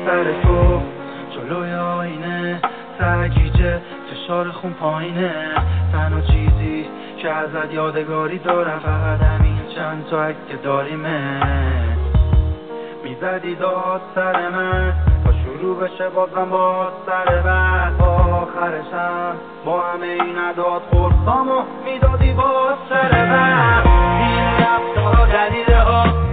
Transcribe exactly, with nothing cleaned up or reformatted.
سر تو جلوی آینه سرگیجه فشار خون پایینه تنها چیزی که ازت یادگاری دارم فقط همین چند تا عکس که داریمه میزدی داد سر من تا شروع بشه بازم باز سر بعد آخرشم با همه این عداد خورسامو میدادی باز سر بعد این رفتارا جدیده ها